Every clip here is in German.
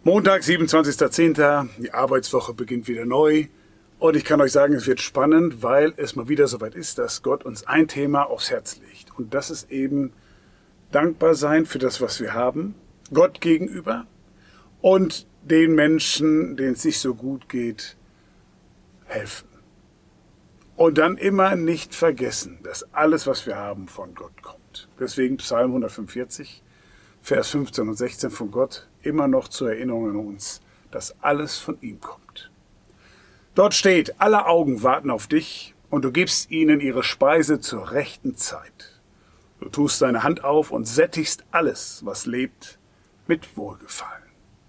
Montag, 27.10. Die Arbeitswoche beginnt wieder neu. Und ich kann euch sagen, es wird spannend, weil es mal wieder soweit ist, dass Gott uns ein Thema aufs Herz legt. Und das ist eben dankbar sein für das, was wir haben, Gott gegenüber und den Menschen, denen es nicht so gut geht, helfen. Und dann immer nicht vergessen, dass alles, was wir haben, von Gott kommt. Deswegen Psalm 145, Vers 15 und 16 von Gott, immer noch zur Erinnerung an uns, dass alles von ihm kommt. Dort steht, alle Augen warten auf dich und du gibst ihnen ihre Speise zur rechten Zeit. Du tust deine Hand auf und sättigst alles, was lebt, mit Wohlgefallen.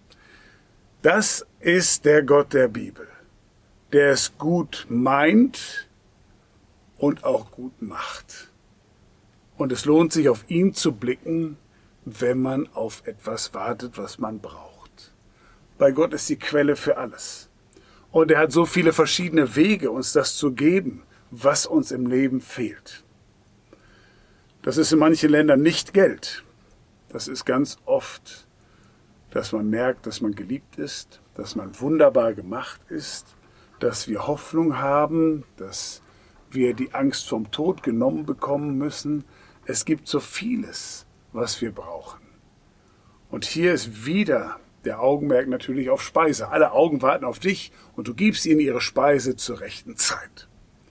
Das ist der Gott der Bibel, der es gut meint und auch gut macht. Und es lohnt sich, auf ihn zu blicken, wenn man auf etwas wartet, was man braucht. Bei Gott ist die Quelle für alles. Und er hat so viele verschiedene Wege, uns das zu geben, was uns im Leben fehlt. Das ist in manchen Ländern nicht Geld. Das ist ganz oft, dass man merkt, dass man geliebt ist, dass man wunderbar gemacht ist, dass wir Hoffnung haben, dass wir die Angst vom Tod genommen bekommen müssen. Es gibt so vieles, was wir brauchen. Und hier ist wieder der Augenmerk natürlich auf Speise. Alle Augen warten auf dich und du gibst ihnen ihre Speise zur rechten Zeit.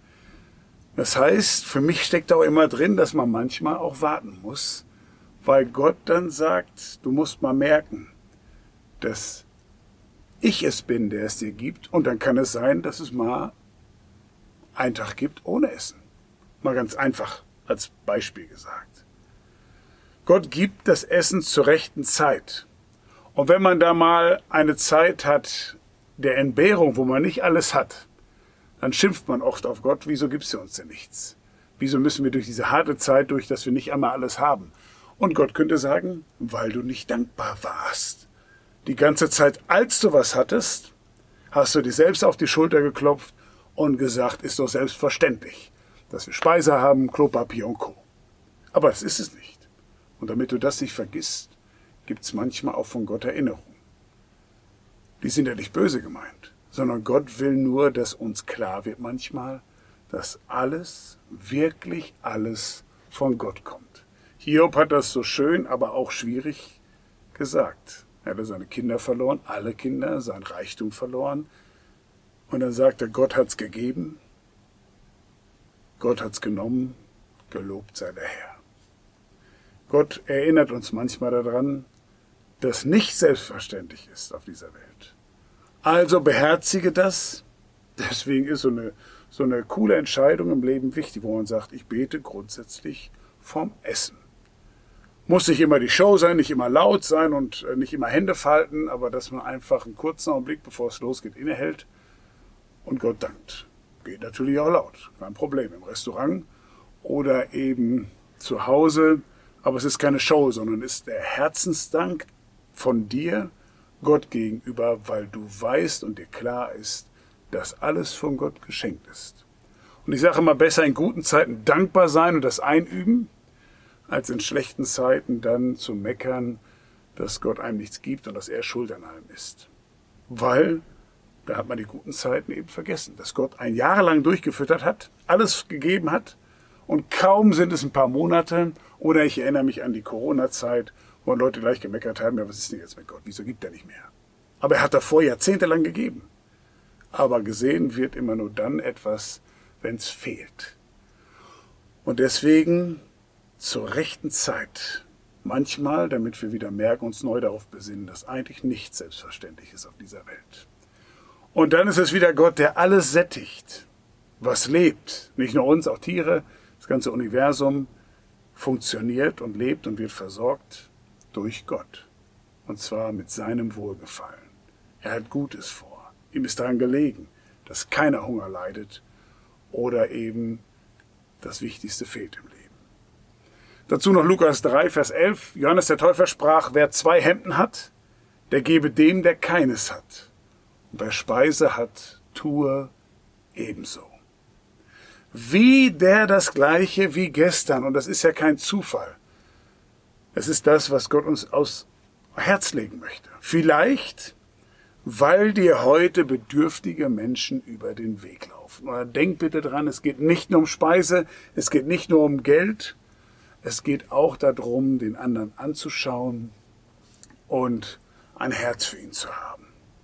Das heißt, für mich steckt auch immer drin, dass man manchmal auch warten muss, weil Gott dann sagt, du musst mal merken, dass ich es bin, der es dir gibt, und dann kann es sein, dass es mal einen Tag gibt ohne Essen. Mal ganz einfach als Beispiel gesagt. Gott gibt das Essen zur rechten Zeit. Und wenn man da mal eine Zeit hat der Entbehrung, wo man nicht alles hat, dann schimpft man oft auf Gott, wieso gibst du uns denn nichts? Wieso müssen wir durch diese harte Zeit durch, dass wir nicht einmal alles haben? Und Gott könnte sagen, weil du nicht dankbar warst. Die ganze Zeit, als du was hattest, hast du dich selbst auf die Schulter geklopft und gesagt, ist doch selbstverständlich, dass wir Speise haben, Klopapier und Co. Aber das ist es nicht. Und damit du das nicht vergisst, gibt es manchmal auch von Gott Erinnerungen. Die sind ja nicht böse gemeint, sondern Gott will nur, dass uns klar wird manchmal, dass alles, wirklich alles von Gott kommt. Hiob hat das so schön, aber auch schwierig gesagt. Er hatte seine Kinder verloren, alle Kinder, sein Reichtum verloren. Und dann sagt er, Gott hat's gegeben, Gott hat's genommen, gelobt sei der Herr. Gott erinnert uns manchmal daran, dass nicht selbstverständlich ist auf dieser Welt. Also beherzige das. Deswegen ist so eine coole Entscheidung im Leben wichtig, wo man sagt, ich bete grundsätzlich vom Essen. Muss nicht immer die Show sein, nicht immer laut sein und nicht immer Hände falten, aber dass man einfach einen kurzen Augenblick, bevor es losgeht, innehält und Gott dankt. Geht natürlich auch laut, kein Problem, im Restaurant oder eben zu Hause. Aber es ist keine Show, sondern es ist der Herzensdank von dir Gott gegenüber, weil du weißt und dir klar ist, dass alles von Gott geschenkt ist. Und ich sage immer, besser in guten Zeiten dankbar sein und das einüben, als in schlechten Zeiten dann zu meckern, dass Gott einem nichts gibt und dass er schuld an allem ist. Weil da hat man die guten Zeiten eben vergessen, dass Gott ein Jahr lang durchgefüttert hat, alles gegeben hat, und kaum sind es ein paar Monate, oder ich erinnere mich an die Corona-Zeit, wo Leute gleich gemeckert haben, ja, was ist denn jetzt mit Gott, wieso gibt er nicht mehr? Aber er hat davor jahrzehntelang gegeben. Aber gesehen wird immer nur dann etwas, wenn es fehlt. Und deswegen zur rechten Zeit, manchmal, damit wir wieder merken, uns neu darauf besinnen, dass eigentlich nichts selbstverständlich ist auf dieser Welt. Und dann ist es wieder Gott, der alles sättigt, was lebt. Nicht nur uns, auch Tiere. Das ganze Universum funktioniert und lebt und wird versorgt durch Gott. Und zwar mit seinem Wohlgefallen. Er hat Gutes vor. Ihm ist daran gelegen, dass keiner Hunger leidet oder eben das Wichtigste fehlt im Leben. Dazu noch Lukas 3, Vers 11. Johannes der Täufer sprach, wer 2 Hemden hat, der gebe dem, der keines hat. Und wer Speise hat, tue ebenso. Wie der das Gleiche wie gestern. Und das ist ja kein Zufall. Es ist das, was Gott uns aus Herz legen möchte. Vielleicht weil dir heute bedürftige Menschen über den Weg laufen. Aber denk bitte dran, es geht nicht nur um Speise, es geht nicht nur um Geld, es geht auch darum, den anderen anzuschauen und ein Herz für ihn zu haben.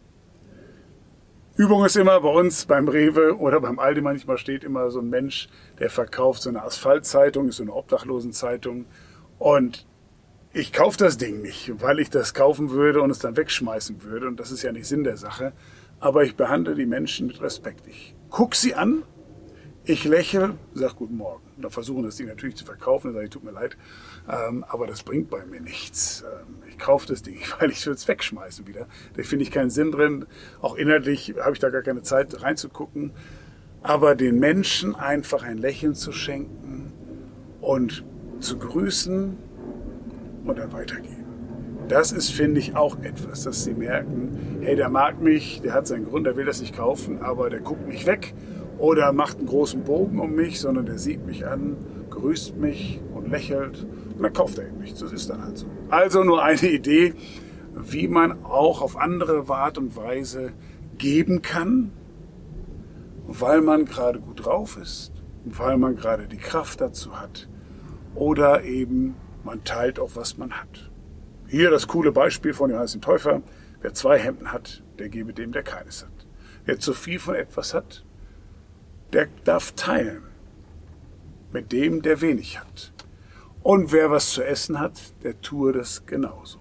Übung ist immer bei uns beim Rewe oder beim Aldi, manchmal steht immer so ein Mensch, der verkauft so eine Asphaltzeitung, ist so eine Obdachlosenzeitung, und ich kaufe das Ding nicht, weil ich das kaufen würde und es dann wegschmeißen würde, und das ist ja nicht Sinn der Sache, aber ich behandle die Menschen mit Respekt. Ich gucke sie an, ich lächle, sage Guten Morgen. Und dann versuchen das Ding natürlich zu verkaufen, dann sage ich, tut mir leid, aber das bringt bei mir nichts. Ich kaufe das Ding, weil ich will es wegschmeißen wieder. Da finde ich keinen Sinn drin. Auch inhaltlich habe ich da gar keine Zeit reinzugucken. Aber den Menschen einfach ein Lächeln zu schenken und zu grüßen und dann weitergehen. Das ist, finde ich, auch etwas, dass sie merken, hey, der mag mich, der hat seinen Grund, der will das nicht kaufen, aber der guckt nicht weg oder macht einen großen Bogen um mich, sondern der sieht mich an, grüßt mich und lächelt und dann kauft er eben nichts. Das ist dann halt so. Also nur eine Idee, wie man auch auf andere Art und Weise geben kann, weil man gerade gut drauf ist, weil man gerade die Kraft dazu hat oder eben man teilt auch, was man hat. Hier das coole Beispiel von Johannes dem Täufer. Wer 2 Hemden hat, der gebe dem, der keines hat. Wer zu viel von etwas hat, der darf teilen mit dem, der wenig hat. Und wer was zu essen hat, der tue das genauso.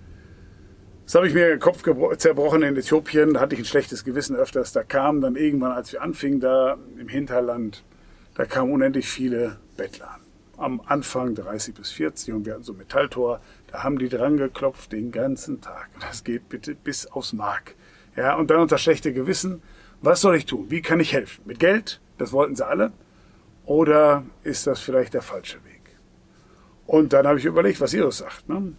Das habe ich mir den Kopf zerbrochen in Äthiopien. Da hatte ich ein schlechtes Gewissen öfters. Da kamen dann irgendwann, als wir anfingen, da im Hinterland, da kamen unendlich viele Bettler an. Am Anfang 30 bis 40 und wir hatten so ein Metalltor. Da haben die dran geklopft den ganzen Tag. Das geht bitte bis aufs Mark. Ja, und dann unter schlechte Gewissen. Was soll ich tun? Wie kann ich helfen? Mit Geld? Das wollten sie alle. Oder ist das vielleicht der falsche Weg? Und dann habe ich überlegt, was Jesus sagt. Ne?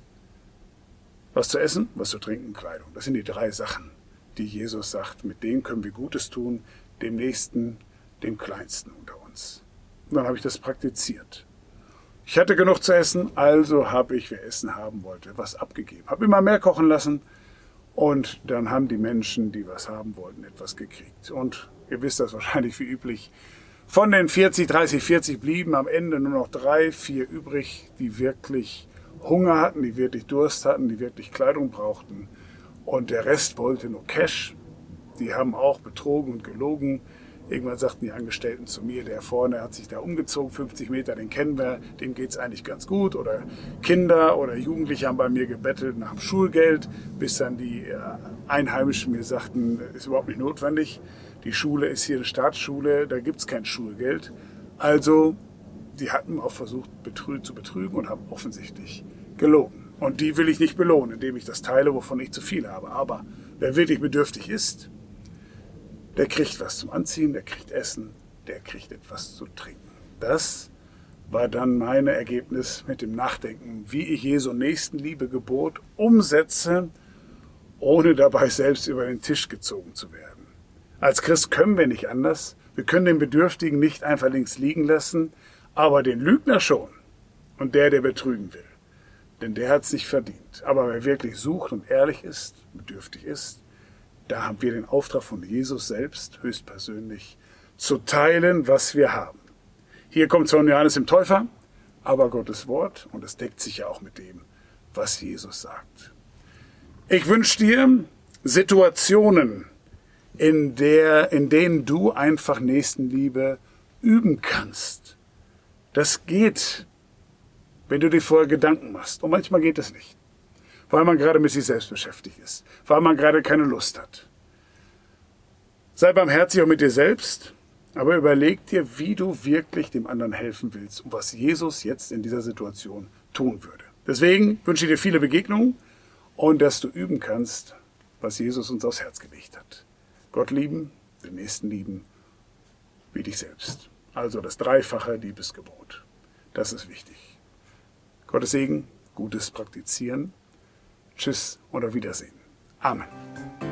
Was zu essen, was zu trinken, Kleidung. Das sind die 3 Sachen, die Jesus sagt. Mit denen können wir Gutes tun, dem Nächsten, dem Kleinsten unter uns. Und dann habe ich das praktiziert. Ich hatte genug zu essen, also habe ich, wer Essen haben wollte, was abgegeben. Habe immer mehr kochen lassen und dann haben die Menschen, die was haben wollten, etwas gekriegt. Und ihr wisst das wahrscheinlich wie üblich. Von den 40 blieben am Ende nur noch 3, 4 übrig, die wirklich Hunger hatten, die wirklich Durst hatten, die wirklich Kleidung brauchten. Und der Rest wollte nur Cash. Die haben auch betrogen und gelogen. Irgendwann sagten die Angestellten zu mir, der vorne hat sich da umgezogen, 50 Meter, den kennen wir, dem geht's eigentlich ganz gut. Oder Kinder oder Jugendliche haben bei mir gebettelt nach dem Schulgeld, bis dann die Einheimischen mir sagten, ist überhaupt nicht notwendig. Die Schule ist hier eine Staatsschule, da gibt's kein Schulgeld. Also, die hatten auch versucht zu betrügen und haben offensichtlich gelogen. Und die will ich nicht belohnen, indem ich das teile, wovon ich zu viel habe. Aber wer wirklich bedürftig ist, der kriegt was zum Anziehen, der kriegt Essen, der kriegt etwas zu trinken. Das war dann mein Ergebnis mit dem Nachdenken, wie ich Jesu Nächstenliebe-Gebot umsetze, ohne dabei selbst über den Tisch gezogen zu werden. Als Christ können wir nicht anders. Wir können den Bedürftigen nicht einfach links liegen lassen, aber den Lügner schon und der betrügen will. Denn der hat es nicht verdient. Aber wer wirklich sucht und ehrlich ist, bedürftig ist, da haben wir den Auftrag von Jesus selbst, höchstpersönlich, zu teilen, was wir haben. Hier kommt es von Johannes dem Täufer, aber Gottes Wort, und es deckt sich ja auch mit dem, was Jesus sagt. Ich wünsche dir Situationen, in denen du einfach Nächstenliebe üben kannst. Das geht, wenn du dir vorher Gedanken machst. Und manchmal geht es nicht. Weil man gerade mit sich selbst beschäftigt ist, weil man gerade keine Lust hat. Sei barmherzig auch mit dir selbst, aber überleg dir, wie du wirklich dem anderen helfen willst und was Jesus jetzt in dieser Situation tun würde. Deswegen wünsche ich dir viele Begegnungen und dass du üben kannst, was Jesus uns aufs Herz gelegt hat. Gott lieben, den Nächsten lieben, wie dich selbst. Also das 3-fache Liebesgebot. Das ist wichtig. Gottes Segen, Gutes praktizieren. Tschüss und auf Wiedersehen. Amen.